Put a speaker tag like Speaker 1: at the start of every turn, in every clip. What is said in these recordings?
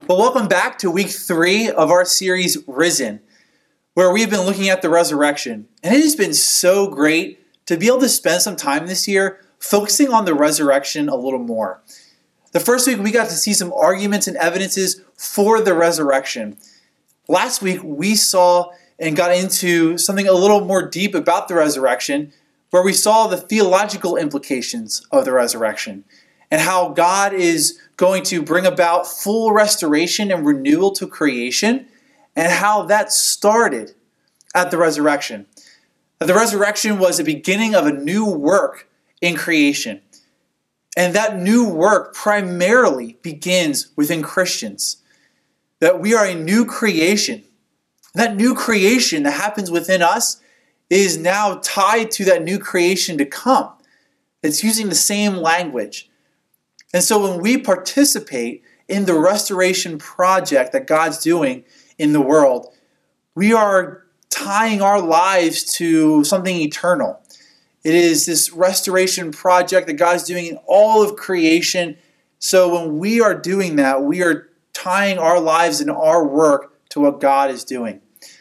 Speaker 1: Well, welcome back to week 3 of our series, Risen, where we've been looking at the resurrection. And it has been so great to be able to spend some time this year focusing on the resurrection a little more. The first week, we got to see some arguments and evidences for the resurrection. Last week, we saw and got into something a little more deep about the resurrection, where we saw the theological implications of the resurrection and how God is going to bring about full restoration and renewal to creation, and how that started at the resurrection. The resurrection was the beginning of a new work in creation. And that new work primarily begins within Christians. That we are a new creation. That new creation that happens within us is now tied to that new creation to come. It's using the same language. And so when we participate in the restoration project that God's doing in the world, we are tying our lives to something eternal. It is this restoration project that God's doing in all of creation. So when we are doing that, we are tying our lives and our work to what God is doing.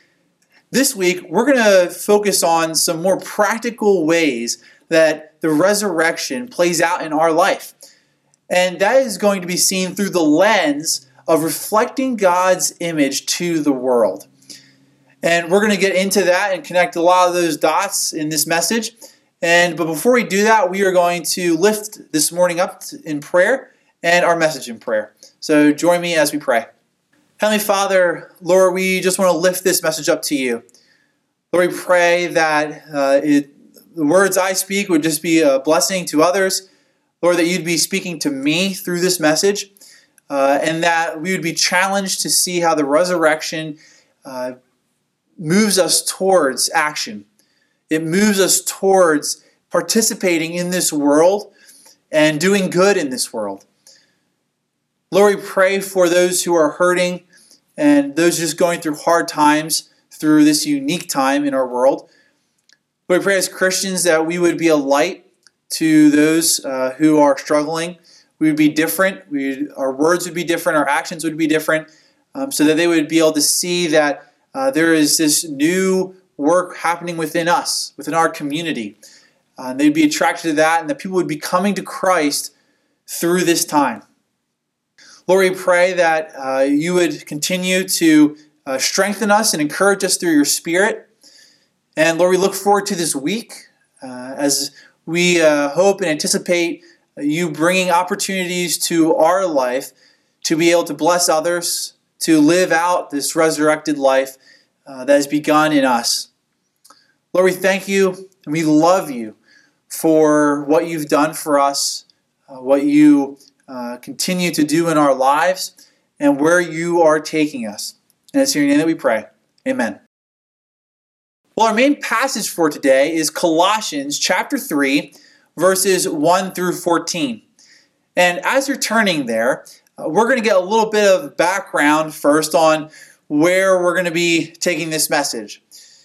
Speaker 1: This week, we're going to focus on some more practical ways that the resurrection plays out in our life. And that is going to be seen through the lens of reflecting God's image to the world. And we're going to get into that and connect a lot of those dots in this message. But before we do that, we are going to lift this morning up in prayer and our message in prayer. So join me as we pray. Heavenly Father, Lord, we just want to lift this message up to you. Lord, we pray that the words I speak would just be a blessing to others. Lord, that you'd be speaking to me through this message, and that we would be challenged to see how the resurrection moves us towards action. It moves us towards participating in this world and doing good in this world. Lord, we pray for those who are hurting and those just going through hard times through this unique time in our world. Lord, we pray as Christians that we would be a light to those who are struggling. We would be different. Our words would be different. Our actions would be different, so that they would be able to see that there is this new work happening within us, within our community. They'd be attracted to that, and that people would be coming to Christ through this time. Lord, we pray that you would continue to strengthen us and encourage us through your Spirit. And Lord, we look forward to this week as we hope and anticipate you bringing opportunities to our life to be able to bless others, to live out this resurrected life that has begun in us. Lord, we thank you and we love you for what you've done for us, what you continue to do in our lives, and where you are taking us. And it's in your name that we pray. Amen. Well, our main passage for today is Colossians chapter 3, verses 1 through 14. And as you're turning there, we're going to get a little bit of background first on where we're going to be taking this message.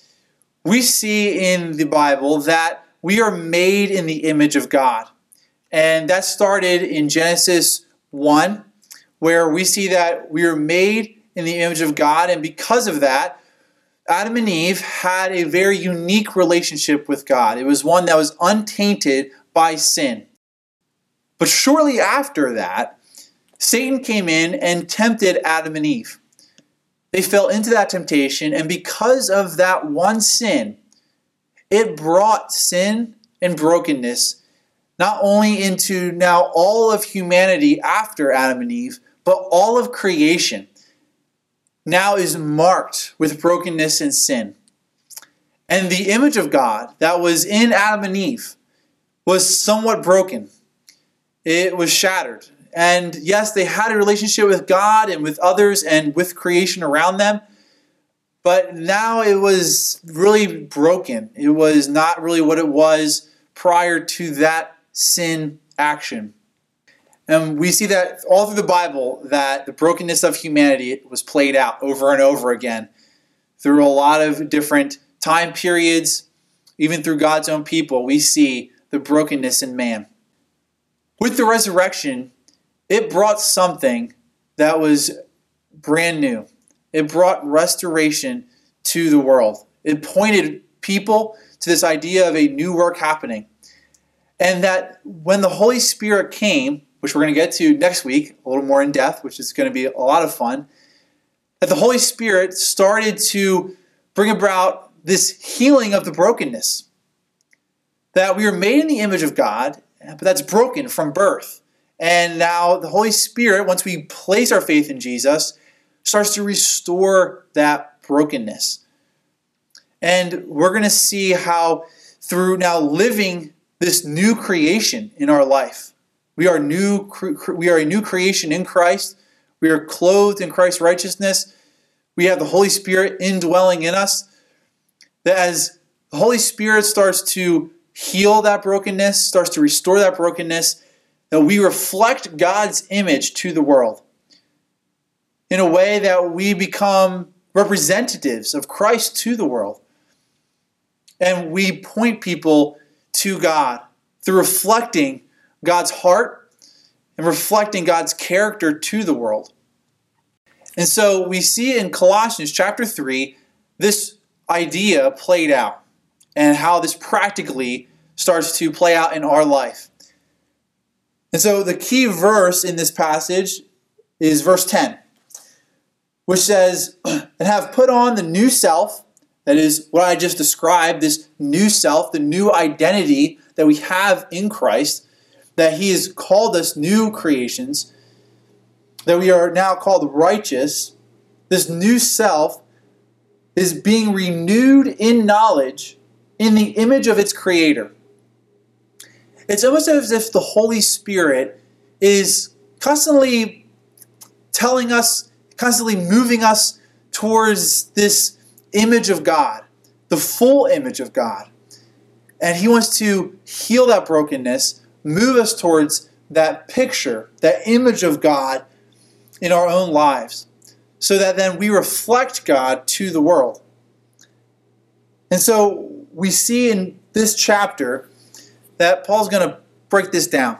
Speaker 1: We see in the Bible that we are made in the image of God. And that started in Genesis 1, where we see that we are made in the image of God, and because of that, Adam and Eve had a very unique relationship with God. It was one that was untainted by sin. But shortly after that, Satan came in and tempted Adam and Eve. They fell into that temptation, and because of that one sin, it brought sin and brokenness not only into now all of humanity after Adam and Eve, but all of creation now is marked with brokenness and sin. And the image of God that was in Adam and Eve was somewhat broken. It was shattered. And yes, they had a relationship with God and with others and with creation around them, but now it was really broken. It was not really what it was prior to that sin action. And we see that all through the Bible that the brokenness of humanity was played out over and over again through a lot of different time periods. Even through God's own people, we see the brokenness in man. With the resurrection, it brought something that was brand new. It brought restoration to the world. It pointed people to this idea of a new work happening. And that when the Holy Spirit came, which we're going to get to next week, a little more in depth, which is going to be a lot of fun, that the Holy Spirit started to bring about this healing of the brokenness. That we were made in the image of God, but that's broken from birth. And now the Holy Spirit, once we place our faith in Jesus, starts to restore that brokenness. And we're going to see how through now living this new creation in our life, we are a new creation in Christ. We are clothed in Christ's righteousness. We have the Holy Spirit indwelling in us. That as the Holy Spirit starts to heal that brokenness, starts to restore that brokenness, that we reflect God's image to the world in a way that we become representatives of Christ to the world. And we point people to God through reflecting God's heart and reflecting God's character to the world. And so we see in Colossians chapter 3 this idea played out and how this practically starts to play out in our life. And so the key verse in this passage is verse 10, which says, "And have put on the new self," that is what I just described, this new self, the new identity that we have in Christ, that He has called us new creations, that we are now called righteous. This new self is being renewed in knowledge in the image of its Creator. It's almost as if the Holy Spirit is constantly telling us, constantly moving us towards this image of God, the full image of God. And He wants to heal that brokenness, move us towards that picture, that image of God in our own lives, so that then we reflect God to the world. And so we see in this chapter that Paul's going to break this down.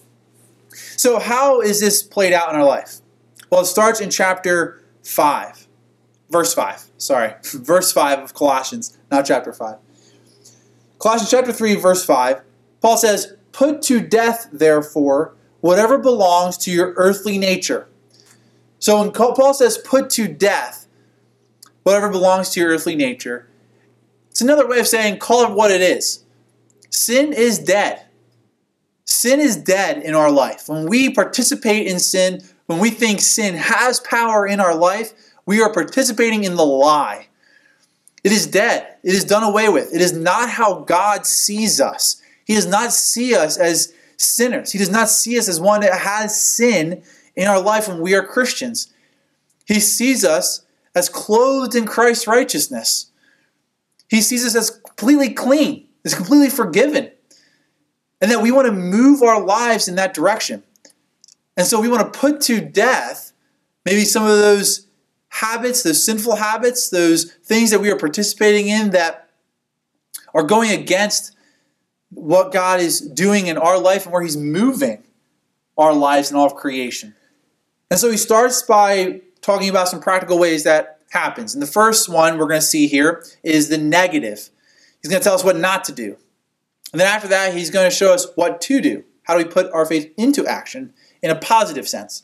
Speaker 1: So how is this played out in our life? Well, it starts in chapter 5. Verse 5. Verse 5 of Colossians, not chapter 5. Colossians chapter 3, verse 5. Paul says, "Put to death, therefore, whatever belongs to your earthly nature." So when Paul says, "Put to death whatever belongs to your earthly nature," it's another way of saying, call it what it is. Sin is dead. Sin is dead in our life. When we participate in sin, when we think sin has power in our life, we are participating in the lie. It is dead. It is done away with. It is not how God sees us. He does not see us as sinners. He does not see us as one that has sin in our life when we are Christians. He sees us as clothed in Christ's righteousness. He sees us as completely clean, as completely forgiven, and that we want to move our lives in that direction. And so we want to put to death maybe some of those habits, those sinful habits, those things that we are participating in that are going against what God is doing in our life and where He's moving our lives and all of creation. And so he starts by talking about some practical ways that happens. And the first one we're going to see here is the negative. He's going to tell us what not to do. And then after that, he's going to show us what to do. How do we put our faith into action in a positive sense?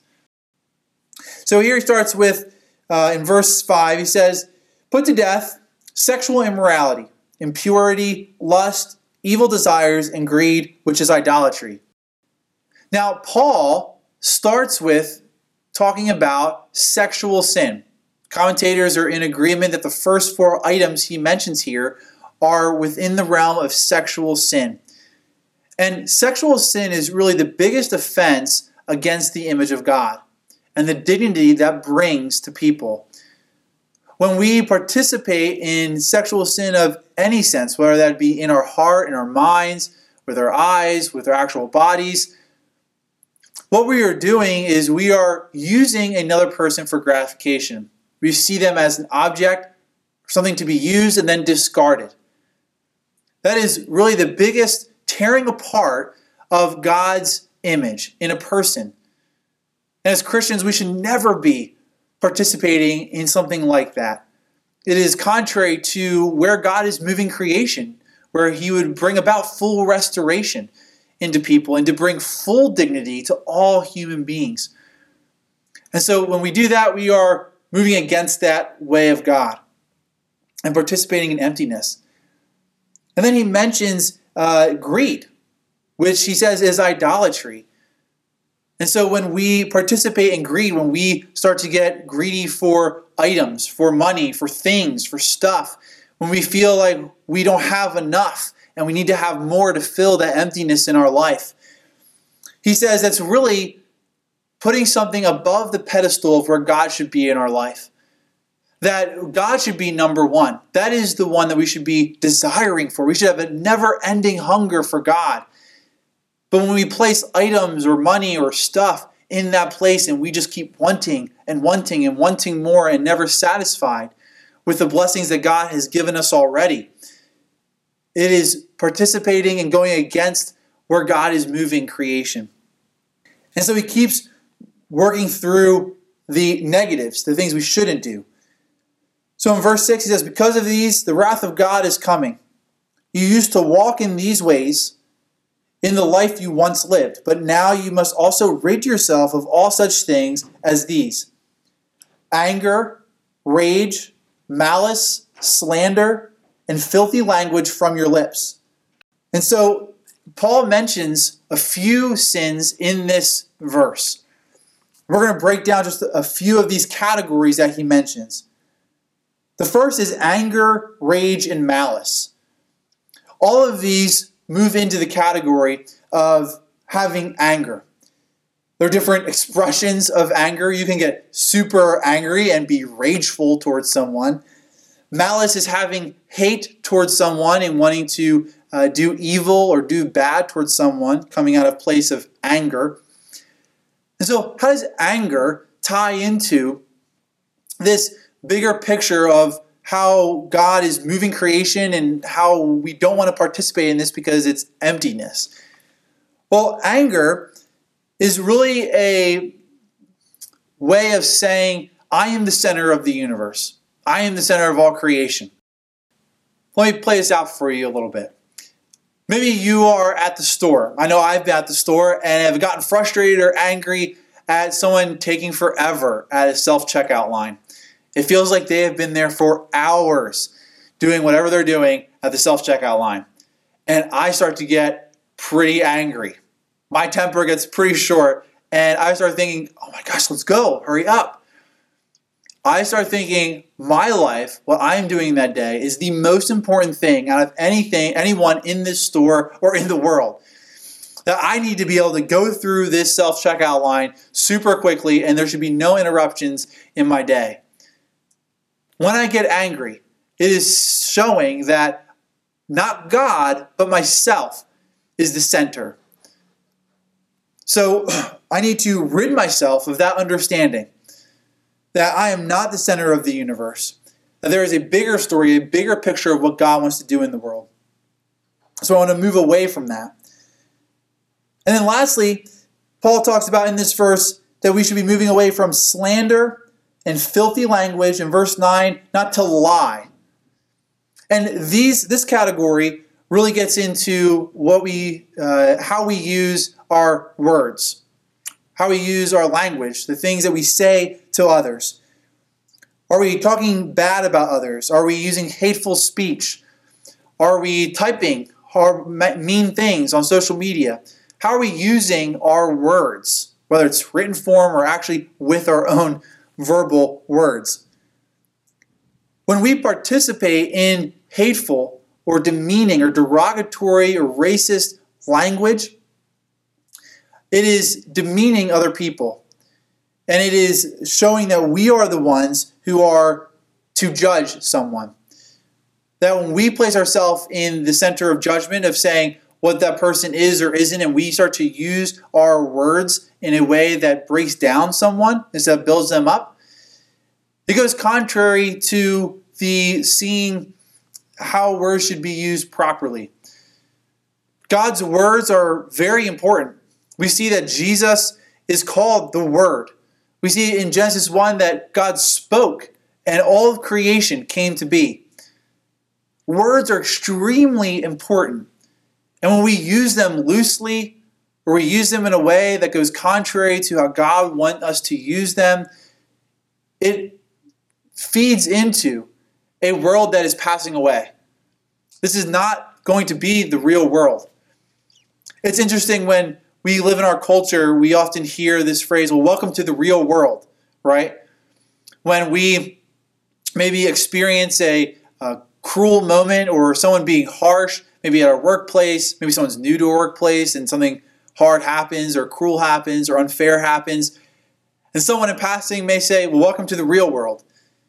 Speaker 1: So here he starts with, in verse 5, he says, "Put to death sexual immorality, impurity, lust, evil desires, and greed, which is idolatry." Now, Paul starts with talking about sexual sin. Commentators are in agreement that the first 4 items he mentions here are within the realm of sexual sin. And sexual sin is really the biggest offense against the image of God and the dignity that brings to people. When we participate in sexual sin of any sense, whether that be in our heart, in our minds, with our eyes, with our actual bodies, what we are doing is we are using another person for gratification. We see them as an object, something to be used and then discarded. That is really the biggest tearing apart of God's image in a person. And as Christians, we should never be participating in something like that. It is contrary to where God is moving creation, where he would bring about full restoration into people and to bring full dignity to all human beings. And so when we do that, we are moving against that way of God and participating in emptiness. And then he mentions greed, which he says is idolatry. And so when we participate in greed, when we start to get greedy for items, for money, for things, for stuff, when we feel like we don't have enough and we need to have more to fill that emptiness in our life, he says that's really putting something above the pedestal of where God should be in our life. That God should be number one. That is the one that we should be desiring for. We should have a never-ending hunger for God. But when we place items or money or stuff in that place and we just keep wanting and wanting and wanting more and never satisfied with the blessings that God has given us already, it is participating and going against where God is moving creation. And so he keeps working through the negatives, the things we shouldn't do. So in verse 6 he says, because of these, the wrath of God is coming. You used to walk in these ways in the life you once lived, but now you must also rid yourself of all such things as these: anger, rage, malice, slander, and filthy language from your lips. And so Paul mentions a few sins in this verse. We're going to break down just a few of these categories that he mentions. The first is anger, rage, and malice. All of these move into the category of having anger. There are different expressions of anger. You can get super angry and be rageful towards someone. Malice is having hate towards someone and wanting to do evil or do bad towards someone, coming out of place of anger. And so how does anger tie into this bigger picture of how God is moving creation and how we don't want to participate in this because it's emptiness? Well, anger is really a way of saying, I am the center of the universe. I am the center of all creation. Let me play this out for you a little bit. Maybe you are at the store. I know I've been at the store and have gotten frustrated or angry at someone taking forever at a self-checkout line. It feels like they have been there for hours doing whatever they're doing at the self-checkout line. And I start to get pretty angry. My temper gets pretty short and I start thinking, oh my gosh, let's go, hurry up. I start thinking my life, what I'm doing that day, is the most important thing out of anyone in this store or in the world. That I need to be able to go through this self-checkout line super quickly and there should be no interruptions in my day. When I get angry, it is showing that not God, but myself is the center. So I need to rid myself of that understanding that I am not the center of the universe, that there is a bigger story, a bigger picture of what God wants to do in the world. So I want to move away from that. And then lastly, Paul talks about in this verse that we should be moving away from slander and filthy language. In verse 9, not to lie. And this category really gets into how we use our words, how we use our language, the things that we say to others. Are we talking bad about others? Are we using hateful speech? Are we typing mean things on social media? How are we using our words, whether it's written form or actually with our own verbal words? When we participate in hateful or demeaning or derogatory or racist language, it is demeaning other people. And it is showing that we are the ones who are to judge someone. That when we place ourselves in the center of judgment of saying what that person is or isn't, and we start to use our words in a way that breaks down someone instead of builds them up, it goes contrary to the seeing how words should be used properly. God's words are very important. We see that Jesus is called the Word. We see in Genesis 1 that God spoke and all of creation came to be. Words are extremely important. And when we use them loosely, or we use them in a way that goes contrary to how God wants us to use them, it feeds into a world that is passing away. This is not going to be the real world. It's interesting when we live in our culture, we often hear this phrase, well, welcome to the real world, right? When we maybe experience a cruel moment or someone being harsh, maybe at our workplace, maybe someone's new to our workplace and something hard happens or cruel happens or unfair happens, and someone in passing may say, well, welcome to the real world.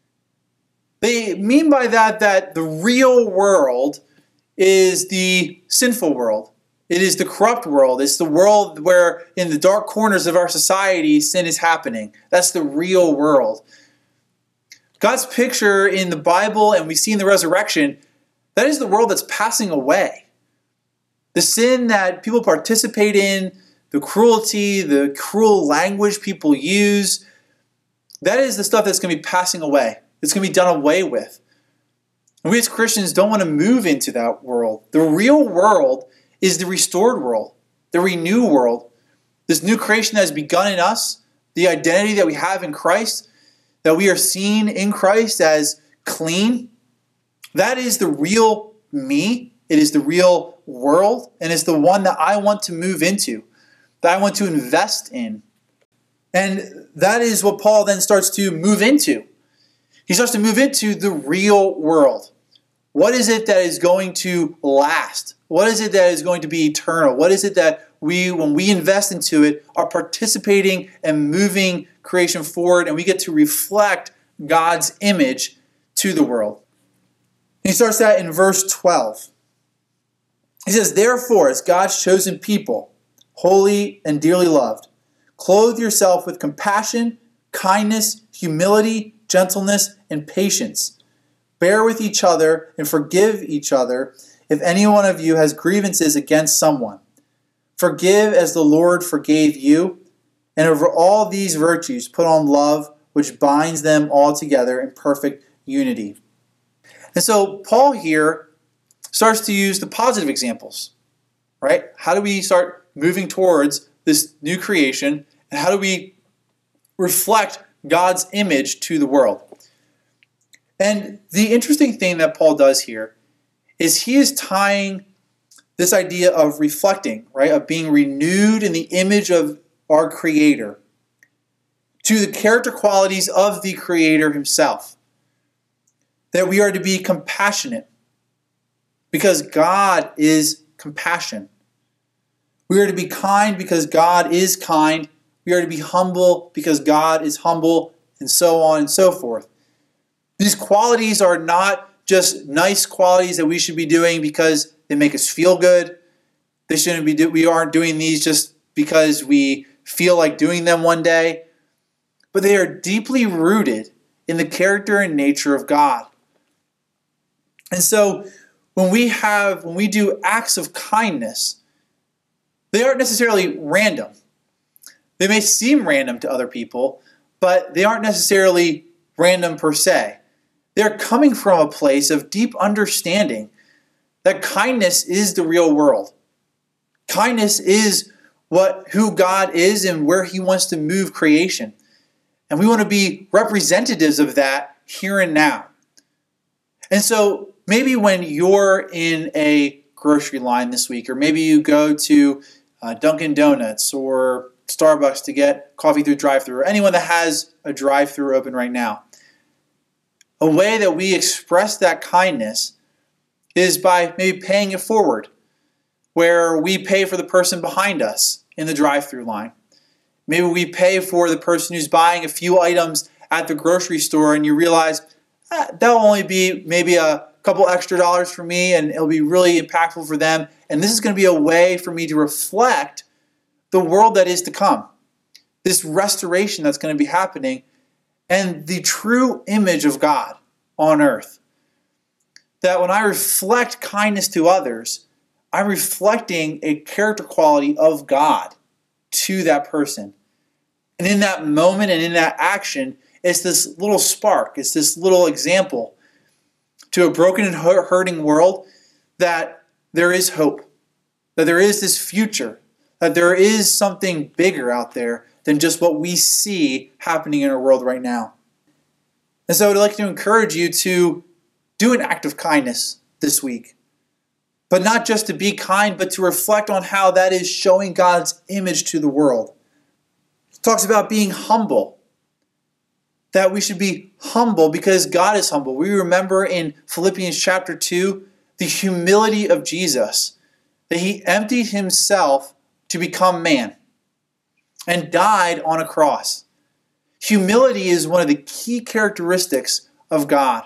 Speaker 1: They mean by that the real world is the sinful world. It is the corrupt world. It's the world where in the dark corners of our society, sin is happening. That's the real world. God's picture in the Bible, and we see in the resurrection, that is the world that's passing away. The sin that people participate in, the cruelty, the cruel language people use, that is the stuff that's going to be passing away. It's going to be done away with. And we as Christians don't want to move into that world. The real world is the restored world, the renewed world. This new creation that has begun in us, the identity that we have in Christ, that we are seen in Christ as clean, that is the real me. It is the real world, and it's the one that I want to move into, that I want to invest in. And that is what Paul then starts to move into. He starts to move into the real world. What is it that is going to last? What is it that is going to be eternal? What is it that when we invest into it, are participating and moving creation forward, and we get to reflect God's image to the world? He starts that in verse 12. He says, therefore, as God's chosen people, holy and dearly loved, clothe yourself with compassion, kindness, humility, gentleness, and patience. Bear with each other and forgive each other if any one of you has grievances against someone. Forgive as the Lord forgave you. And over all these virtues put on love, which binds them all together in perfect unity. And so Paul here starts to use the positive examples, right? How do we start moving towards this new creation, and how do we reflect God's image to the world? And the interesting thing that Paul does here is he is tying this idea of reflecting, right, of being renewed in the image of our Creator, to the character qualities of the Creator himself. That we are to be compassionate because God is compassion. We are to be kind because God is kind. We are to be humble because God is humble, and so on and so forth. These qualities are not just nice qualities that we should be doing because they make us feel good. We aren't doing these just because we feel like doing them one day. But they are deeply rooted in the character and nature of God. And so when we do acts of kindness, they aren't necessarily random. They may seem random to other people, but they aren't necessarily random per se. They're coming from a place of deep understanding that kindness is the real world. Kindness is who God is and where he wants to move creation. And we want to be representatives of that here and now. And so maybe when you're in a grocery line this week, or maybe you go to Dunkin' Donuts or Starbucks to get coffee through drive-thru, or anyone that has a drive-thru open right now, a way that we express that kindness is by maybe paying it forward, where we pay for the person behind us in the drive-thru line. Maybe we pay for the person who's buying a few items at the grocery store, and you realize that'll only be maybe a couple extra dollars for me, and it'll be really impactful for them. And this is going to be a way for me to reflect the world that is to come, this restoration that's going to be happening, and the true image of God on earth. That when I reflect kindness to others, I'm reflecting a character quality of God to that person. And And in that moment and in that action, it's this little spark, it's this little example to a broken and hurting world that there is hope, that there is this future, that there is something bigger out there than just what we see happening in our world right now. And so I'd like to encourage you to do an act of kindness this week. But not just to be kind, but to reflect on how that is showing God's image to the world. It talks about being humble. That we should be humble because God is humble. We remember in Philippians chapter 2, the humility of Jesus. That he emptied himself to become man and died on a cross. Humility is one of the key characteristics of God.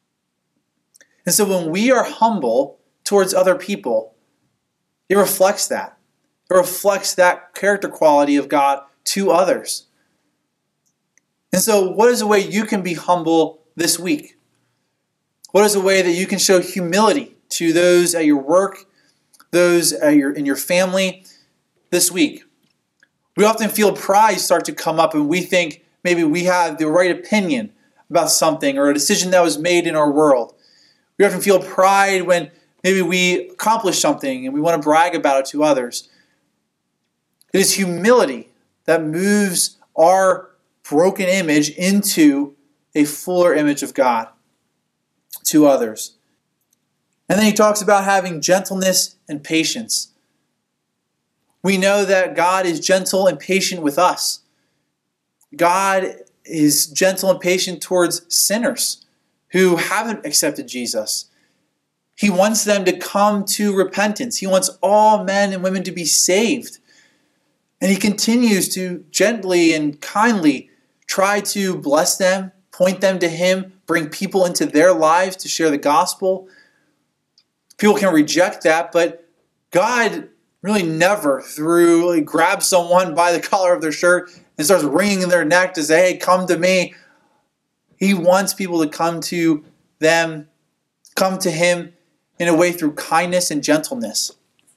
Speaker 1: And so when we are humble towards other people, it reflects that. It reflects that character quality of God to others. And so what is a way you can be humble this week? What is a way that you can show humility to those at your work, those in your family this week? We often feel pride start to come up and we think maybe we have the right opinion about something or a decision that was made in our world. We often feel pride when maybe we accomplish something and we want to brag about it to others. It is humility that moves our broken image into a fuller image of God to others. And then he talks about having gentleness and patience. We know that God is gentle and patient with us. God is gentle and patient towards sinners who haven't accepted Jesus. He wants them to come to repentance. He wants all men and women to be saved. And he continues to gently and kindly try to bless them, point them to him, bring people into their lives to share the gospel. People can reject that, but God really never grabs someone by the collar of their shirt and starts wringing their neck to say, hey, come to me. He wants people to come to them, come to him in a way through kindness and gentleness.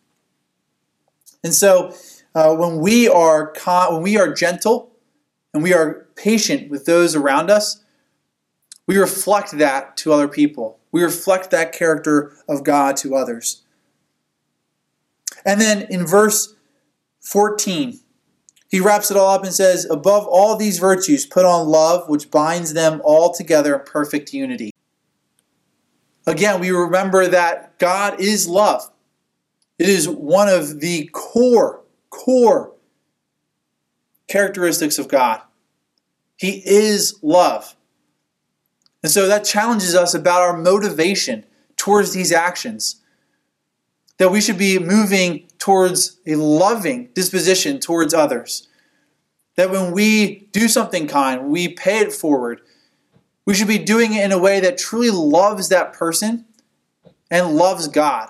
Speaker 1: And so when we are gentle and we are patient with those around us, we reflect that to other people. We reflect that character of God to others. And then in verse 14, he wraps it all up and says, above all these virtues, put on love, which binds them all together in perfect unity. Again, we remember that God is love. It is one of the core characteristics of God. He is love. And so that challenges us about our motivation towards these actions. That we should be moving towards a loving disposition towards others. That when we do something kind, we pay it forward, we should be doing it in a way that truly loves that person and loves God.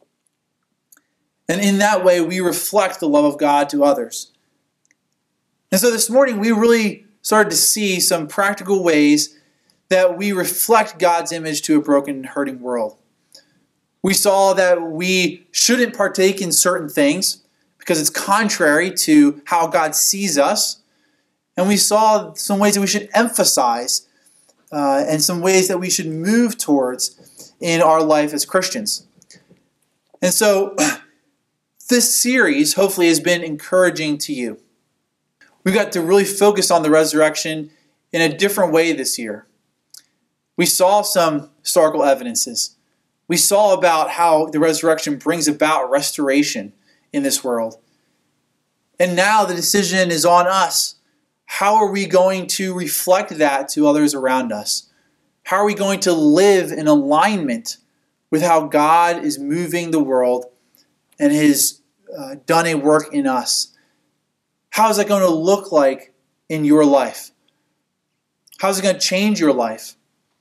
Speaker 1: And in that way, we reflect the love of God to others. And so this morning, we really started to see some practical ways that we reflect God's image to a broken and hurting world. We saw that we shouldn't partake in certain things because it's contrary to how God sees us. And we saw some ways that we should emphasize and some ways that we should move towards in our life as Christians. And so this series hopefully has been encouraging to you. We got to really focus on the resurrection in a different way this year. We saw some historical evidences. We saw about how the resurrection brings about restoration in this world. And now the decision is on us. How are we going to reflect that to others around us? How are we going to live in alignment with how God is moving the world and has done a work in us? How is that going to look like in your life? How is it going to change your life?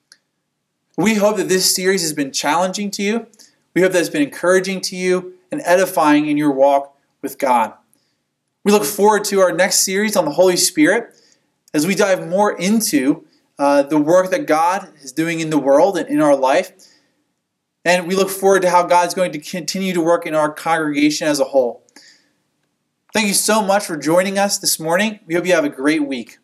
Speaker 1: We hope that this series has been challenging to you. We hope that it's been encouraging to you and edifying in your walk with God. We look forward to our next series on the Holy Spirit as we dive more into the work that God is doing in the world and in our life. And we look forward to how God's going to continue to work in our congregation as a whole. Thank you so much for joining us this morning. We hope you have a great week.